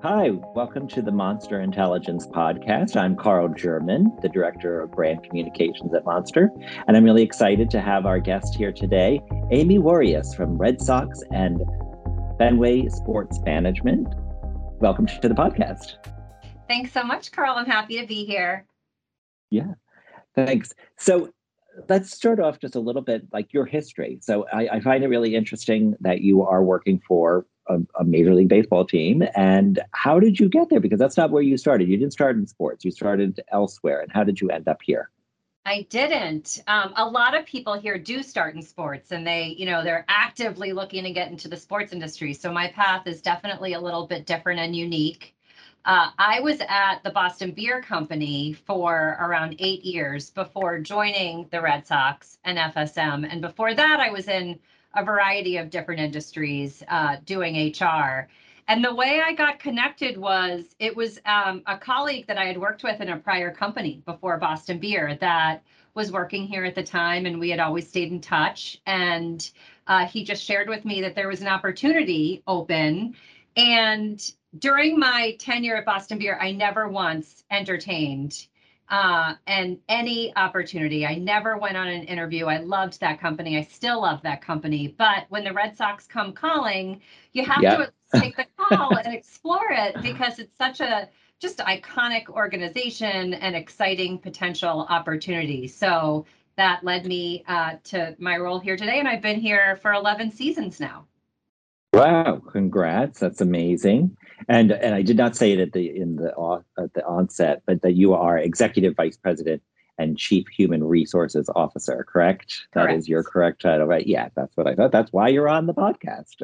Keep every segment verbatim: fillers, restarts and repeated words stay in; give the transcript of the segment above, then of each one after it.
Hi, welcome to the Monster Intelligence Podcast. I'm Carl German, the Director of Brand Communications at Monster, and I'm really excited to have our guest here today, Amy Warius from Red Sox and Fenway Sports Management. Welcome to the podcast. Thanks so much, Carl. I'm happy to be here. Yeah, thanks. So let's start off just a little bit like your history. So I, I find it really interesting that you are working for a, a Major League Baseball team. And how did you get there? Because that's not where you started. You didn't start in sports. You started elsewhere. And how did you end up here? I didn't. Um, a lot of people here do start in sports and they, you know, they're actively looking to get into the sports industry. So my path is definitely a little bit different and unique. Uh, I was at the Boston Beer Company for around eight years before joining the Red Sox and F S M. And before that, I was in a variety of different industries uh, doing H R. And the way I got connected was it was um, a colleague that I had worked with in a prior company before Boston Beer that was working here at the time, and we had always stayed in touch. And uh, he just shared with me that there was an opportunity open. And during my tenure at Boston Beer, I never once entertained uh, and any opportunity. I never went on an interview. I loved that company. I still love that company. But when the Red Sox come calling, you have Yeah. to take the call and explore it because it's such a just iconic organization and exciting potential opportunity. So that led me uh, to my role here today. And I've been here for eleven seasons now. Wow, congrats. That's amazing. And and I did not say it at the in the at the onset, but that you are Executive Vice President and Chief Human Resources Officer, correct? Correct. That is your correct title, right? Yeah, that's what I thought. That's why you're on the podcast.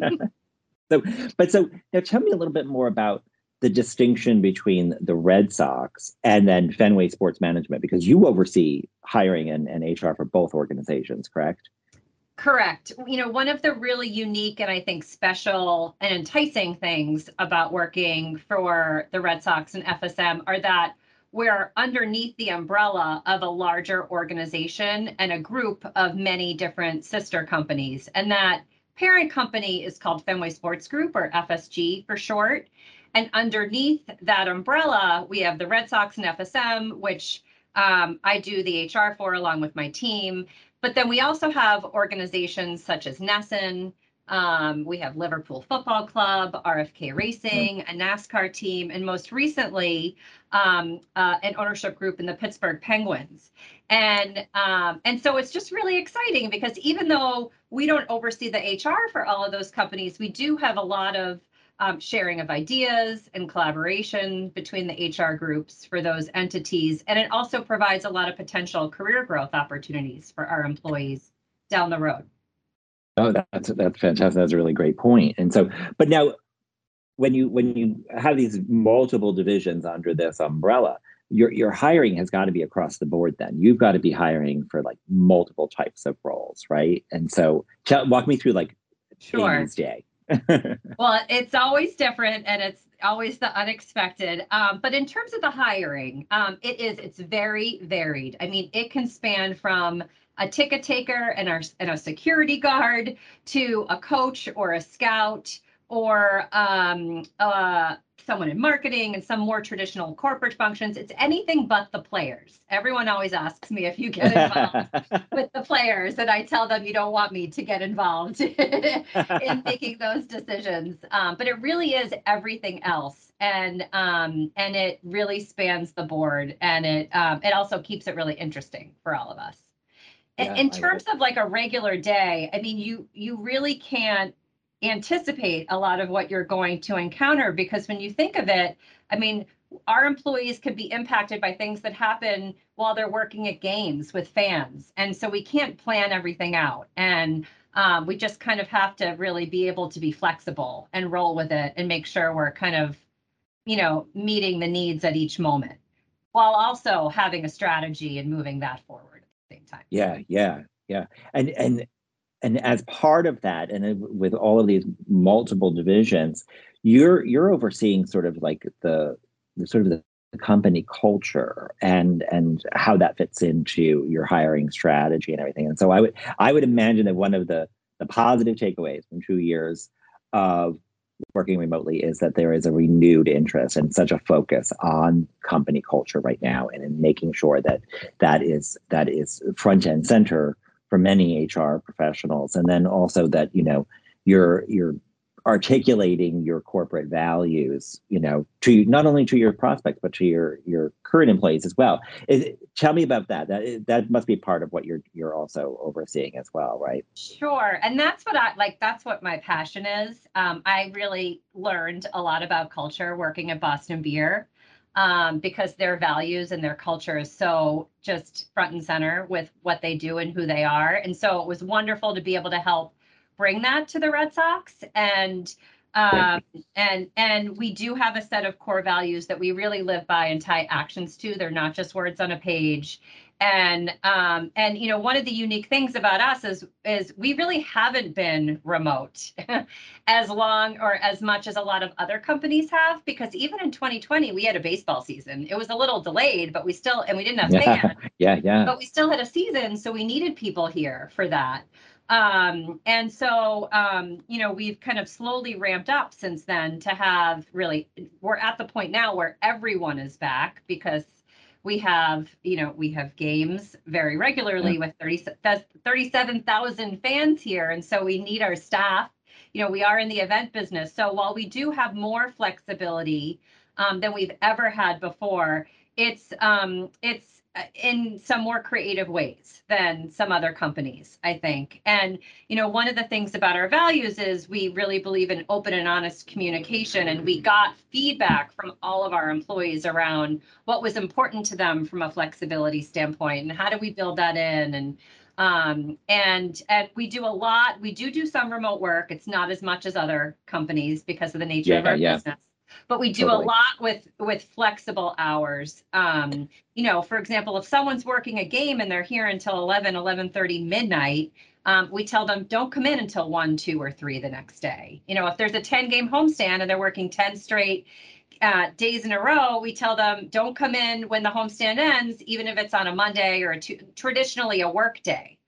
so, but so now tell me a little bit more about the distinction between the Red Sox and then Fenway Sports Management, because you oversee hiring and, and H R for both organizations, correct? Correct. You know, one of the really unique and I think special and enticing things about working for the Red Sox and F S M are that we're underneath the umbrella of a larger organization and a group of many different sister companies. And that parent company is called Fenway Sports Group, or F S G for short. And underneath that umbrella, we have the Red Sox and F S M, which um, I do the H R for along with my team. But then we also have organizations such as Nesson. Um, we have Liverpool Football Club, R F K Racing, a NASCAR team, and most recently, um, uh, an ownership group in the Pittsburgh Penguins. And um, and so it's just really exciting because even though we don't oversee the H R for all of those companies, we do have a lot of Um, sharing of ideas and collaboration between the H R groups for those entities. And it also provides a lot of potential career growth opportunities for our employees down the road. Oh, that's that's fantastic. That's a really great point. And so, but now when you when you have these multiple divisions under this umbrella, your your hiring has got to be across the board then. You've got to be hiring for like multiple types of roles, right? And so tell, walk me through like Sure. Amy's day. Well, it's always different and it's always the unexpected. Um, but in terms of the hiring, um, it is, it's very varied. I mean, it can span from a ticket taker and, our, and a security guard to a coach or a scout or um, uh, someone in marketing and some more traditional corporate functions. It's anything but the players. Everyone always asks me if you get involved with the players, and I tell them you don't want me to get involved in making those decisions. Um, but it really is everything else, and um, and it really spans the board, and it um, it also keeps it really interesting for all of us. Yeah, in I terms of like a regular day, I mean, you you really can't anticipate a lot of what you're going to encounter because when you think of it, I mean, our employees could be impacted by things that happen while they're working at games with fans. And so we can't plan everything out. And um, we just kind of have to really be able to be flexible and roll with it and make sure we're kind of, you know, meeting the needs at each moment while also having a strategy and moving that forward at the same time. Yeah, yeah, yeah. And and and as part of that, and with all of these multiple divisions, you're you're overseeing sort of like the, the sort of the company culture and and how that fits into your hiring strategy and everything. And so I would I would imagine that one of the the positive takeaways from two years of working remotely is that there is a renewed interest and such a focus on company culture right now, and in making sure that that is that is front and center for many H R professionals. And then also that, you know, you're you're articulating your corporate values, you know, to not only to your prospects but to your your current employees as well. Is, tell me about that. That that must be part of what you're you're also overseeing as well, right? Sure. And that's what I like, that's what my passion is. Um, I really learned a lot about culture working at Boston Beer, um, because their values and their culture is so just front and center with what they do and who they are. And so it was wonderful to be able to help bring that to the Red Sox. And um, and and we do have a set of core values that we really live by and tie actions to. They're not just words on a page. And um, and you know, one of the unique things about us is is we really haven't been remote as long or as much as a lot of other companies have, because even in twenty twenty we had a baseball season. It was a little delayed, but we still, and we didn't have Yeah, fans, yeah, yeah. but we still had a season, so we needed people here for that. Um, and so um, you know, we've kind of slowly ramped up since then to have really, we're at the point now where everyone is back because we have, you know, we have games very regularly Yeah. with thirty, thirty-seven thousand fans here. And so we need our staff. You know, we are in the event business. So while we do have more flexibility um, than we've ever had before, it's um, it's in some more creative ways than some other companies, I think. And, you know, one of the things about our values is we really believe in open and honest communication. And we got feedback from all of our employees around what was important to them from a flexibility standpoint and how do we build that in. And um, and and we do a lot. We do do some remote work. It's not as much as other companies because of the nature Yeah, of our yeah, business. But we do a totally. lot with with flexible hours. Um, you know, for example, if someone's working a game and they're here until eleven, eleven thirty midnight, um, we tell them don't come in until one, two, or three the next day. You know, if there's a ten game homestand and they're working ten straight uh, days in a row, we tell them don't come in when the homestand ends, even if it's on a Monday or a two, traditionally a work day.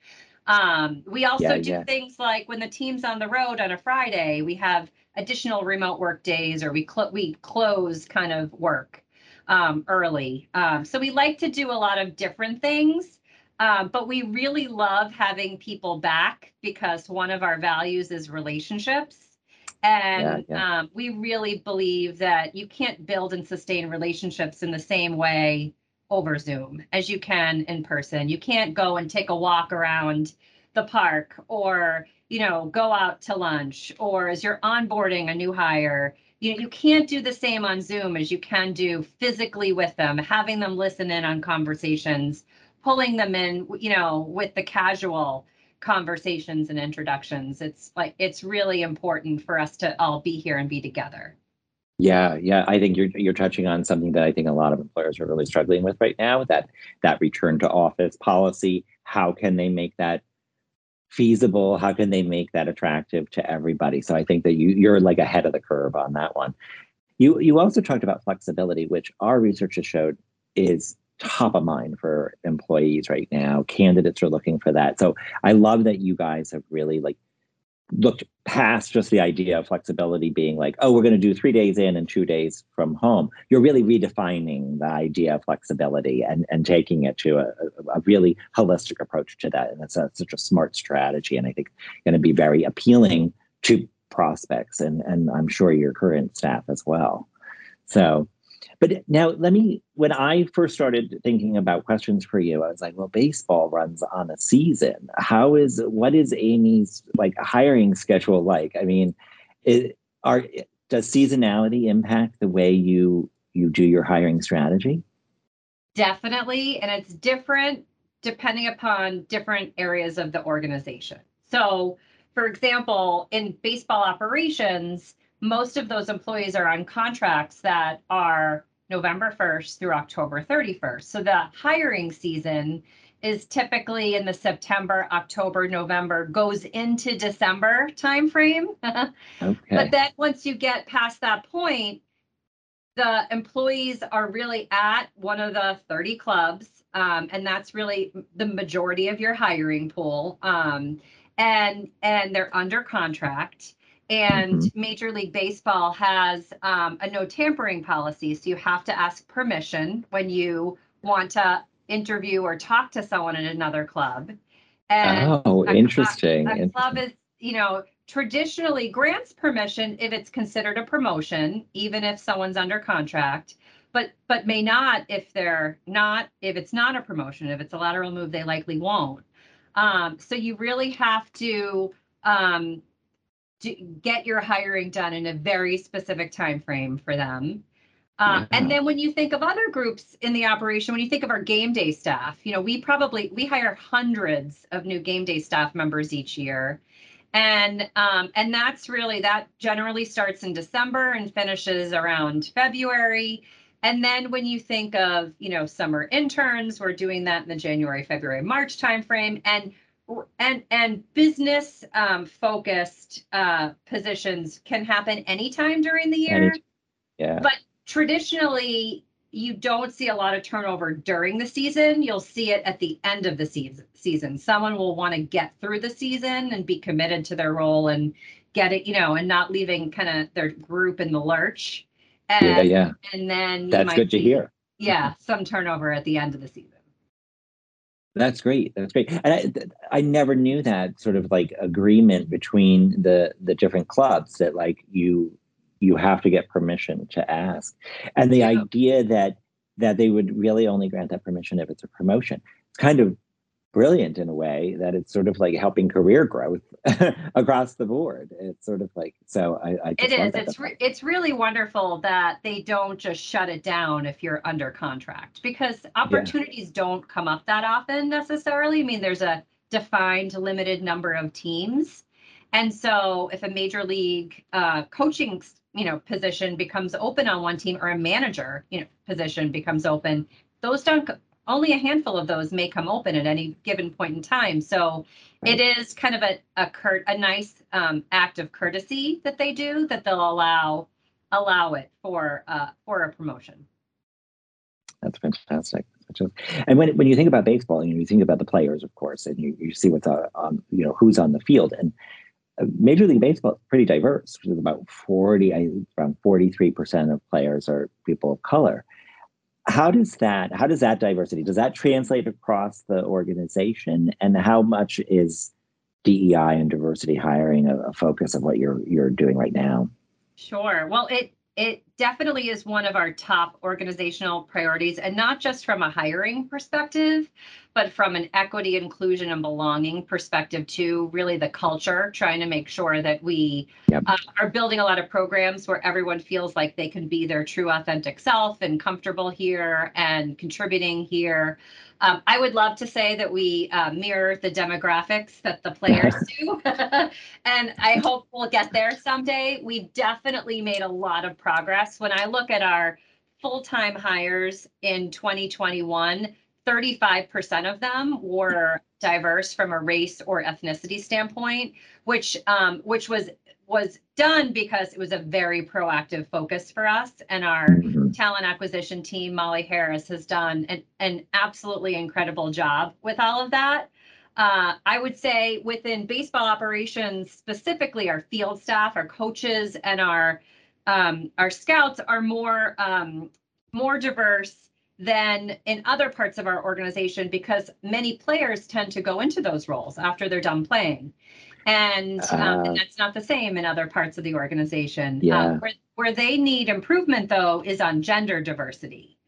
Um, we Yeah, also do yeah. things like when the team's on the road on a Friday, we have additional remote work days, or we cl- we close kind of work um, early. Um, so we like to do a lot of different things, um, but we really love having people back because one of our values is relationships. Yeah, And yeah. um, we really believe that you can't build and sustain relationships in the same way over Zoom as you can in person. You can't go and take a walk around the park or, you know, go out to lunch, or as you're onboarding a new hire. You, you can't do the same on Zoom as you can do physically with them, having them listen in on conversations, pulling them in, you know, with the casual conversations and introductions. It's like, it's really important for us to all be here and be together. Yeah, yeah. I think you're you're touching on something that I think a lot of employers are really struggling with right now, that that return to office policy. How can they make that feasible? How can they make that attractive to everybody? So I think that you you're like ahead of the curve on that one. You you also talked about flexibility, which our research has showed is top of mind for employees right now. Candidates are looking for that. So I love that you guys have really like looked past just the idea of flexibility being like, oh, we're going to do three days in and two days from home. You're really redefining the idea of flexibility and, and taking it to a, a really holistic approach to that. And that's a, such a smart strategy. And I think going to be very appealing to prospects and, and I'm sure your current staff as well. So, but now let me, when I first started thinking about questions for you, I was like, well, baseball runs on a season. How is, what is Amy's like hiring schedule like? I mean, it, are, does seasonality impact the way you, you do your hiring strategy? Definitely. And it's different depending upon different areas of the organization. So, for example, in baseball operations, most of those employees are on contracts that are November first through October thirty-first. So the hiring season is typically in the September, October, November, goes into December timeframe. But Okay. then once you get past that point, the employees are really at one of the thirty clubs, um, and that's really the majority of your hiring pool. Um, and and they're under contract, And Mm-hmm. Major League Baseball has um, a no tampering policy. So you have to ask permission when you want to interview or talk to someone at another club. And Oh, a, interesting. a, a club Interesting. is, you know, traditionally grants permission if it's considered a promotion, even if someone's under contract, but but may not if they're not, if it's not a promotion. If it's a lateral move, they likely won't. Um, so you really have to um, do, get your hiring done in a very specific time frame for them. Uh, and Yeah. then when you think of other groups in the operation, when you think of our game day staff, you know, we probably we hire hundreds of new game day staff members each year. And um, and that's really, that generally starts in December and finishes around February. And then when you think of, you know, summer interns, we're doing that in the January, February, March timeframe. And and and business um, focused uh, positions can happen anytime during the Any, year. yeah. But traditionally, you don't see a lot of turnover during the season. You'll see it at the end of the season. Season. Someone will want to get through the season and be committed to their role and get it, you know, and not leaving kind of their group in the lurch. Yeah, And yeah. and then you That's might good to see, hear. yeah, some turnover at the end of the season. That's great. That's great. And I, I never knew that sort of like agreement between the the different clubs that like you you have to get permission to ask. And the Yeah. idea that that they would really only grant that permission if it's a promotion. It's kind of brilliant in a way that it's sort of like helping career growth across the board. It's sort of like, so I, I It just love is. that. It's re- it's really wonderful that they don't just shut it down if you're under contract, because Yeah. opportunities don't come up that often necessarily. I mean, there's a defined limited number of teams. And so if a major league uh, coaching, you know, position becomes open on one team, or a manager, you know, position becomes open, those don't, only a handful of those may come open at any given point in time. So it Right. is kind of a a, curt, a nice um, act of courtesy that they do, that they'll allow allow it for uh, for a promotion. That's fantastic. And when when you think about baseball, you know, you think about the players, of course, and you, you see what's on, on, you know, who's on the field. And uh, Major League Baseball is pretty diverse. There's about forty, I, around forty-three percent of players are people of color. How does that, how does that diversity, does that translate across the organization? And how much is D E I and diversity hiring a, a focus of what you're you're doing right now? Sure. Well, it it definitely is one of our top organizational priorities, and not just from a hiring perspective, but from an equity, inclusion, and belonging perspective too. Really, the culture, trying to make sure that we Yep. uh, are building a lot of programs where everyone feels like they can be their true, authentic self and comfortable here and contributing here. Um, I would love to say that we uh, mirror the demographics that the players do. And I hope we'll get there someday. We've definitely made a lot of progress. When I look at our full-time hires in twenty twenty-one, thirty-five percent of them were diverse from a race or ethnicity standpoint, which um, which was was done because it was a very proactive focus for us. And our Mhm. talent acquisition team, Molly Harris, has done an, an absolutely incredible job with all of that. Uh, I would say within baseball operations, specifically our field staff, our coaches, and our um, our scouts are more um, more diverse than in other parts of our organization, because many players tend to go into those roles after they're done playing. And, um, and Uh, that's not the same in other parts of the organization. Um, yeah. where, where they need improvement, though, is on gender diversity.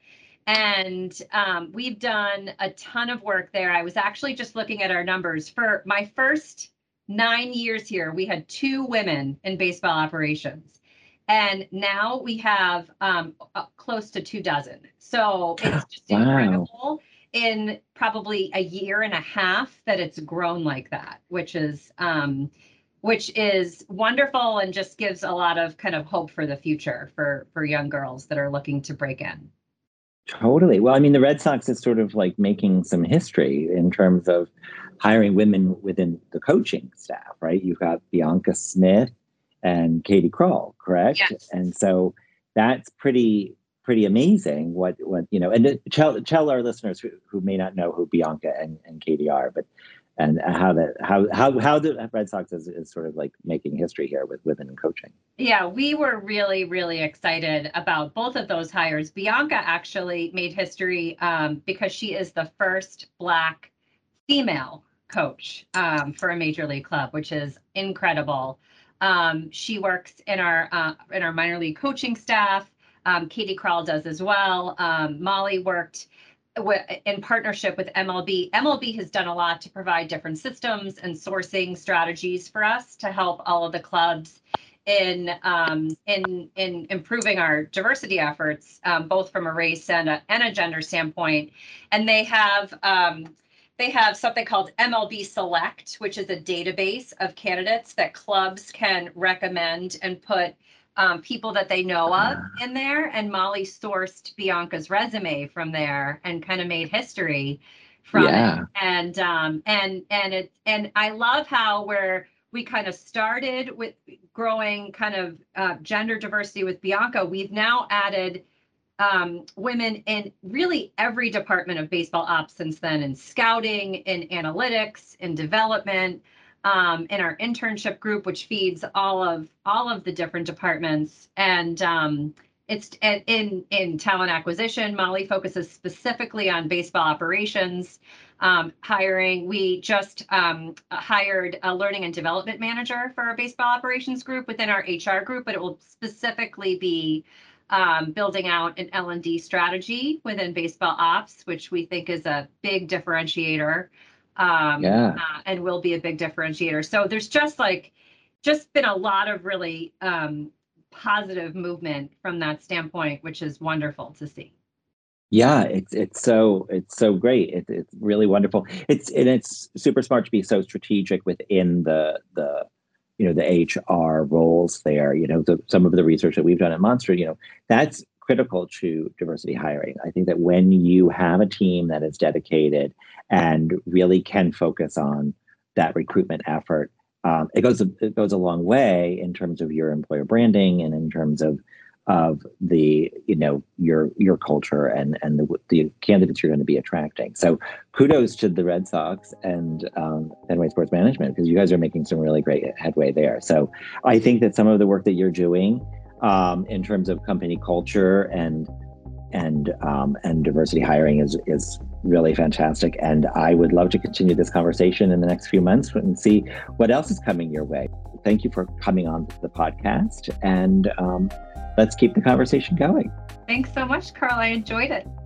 And um, we've done a ton of work there. I was actually just looking at our numbers. For my first nine years here, we had two women in baseball operations. And now we have um, uh, close to two dozen. So it's just Wow. incredible in probably a year and a half that it's grown like that, which is um, which is wonderful, and just gives a lot of kind of hope for the future for for young girls that are looking to break in. Totally. Well, I mean, the Red Sox is sort of like making some history in terms of hiring women within the coaching staff, right? You've got Bianca Smith and Katie Kroll, correct? Yes. And so that's pretty pretty amazing. What what you know, and tell tell our listeners who, who may not know who Bianca and, and Katie are, but and how that how how how the Red Sox is, is sort of like making history here with women in coaching. Yeah, we were really, really excited about both of those hires. Bianca actually made history um, because she is the first Black female coach um, for a major league club, which is incredible. Um, she works in our uh, in our minor league coaching staff. Um, Katie Krall does as well. Um, Molly worked w- in partnership with M L B. M L B has done a lot to provide different systems and sourcing strategies for us to help all of the clubs in um, in in improving our diversity efforts, um, both from a race and a, and a gender standpoint. And they have um, they have something called M L B Select, which is a database of candidates that clubs can recommend and put um, people that they know of in there. And Molly sourced Bianca's resume from there and kind of made history from Yeah. it. And um, and and it and I love how we're we kind of started with growing kind of uh, gender diversity with Bianca. We've now added um, women in really every department of baseball ops since then, in scouting, in analytics, in development, um, in our internship group, which feeds all of all of the different departments. And um, it's in in talent acquisition. Molly focuses specifically on baseball operations. Um, hiring, we just um, hired a learning and development manager for our baseball operations group within our H R group, but it will specifically be um, building out an L and D strategy within baseball ops, which we think is a big differentiator um, Yeah. uh, and will be a big differentiator. So there's just like, just been a lot of really um, positive movement from that standpoint, which is wonderful to see. Yeah, it's it's so it's so great. It, it's really wonderful. It's and it's super smart to be so strategic within the the you know the H R roles there. You know, the, some of the research that we've done at Monster, you know, that's critical to diversity hiring. I think that when you have a team that is dedicated and really can focus on that recruitment effort, um, it goes it goes a long way in terms of your employer branding and in terms of of the you know your your culture and and the, the candidates you're going to be attracting. So kudos to the Red Sox and um, Fenway Sports Management, because you guys are making some really great headway there. So I think that some of the work that you're doing um, in terms of company culture and and um, and diversity hiring is is really fantastic. And I would love to continue this conversation in the next few months and see what else is coming your way. Thank you for coming on the podcast, and um, let's keep the conversation going. Thanks so much, Carl. I enjoyed it.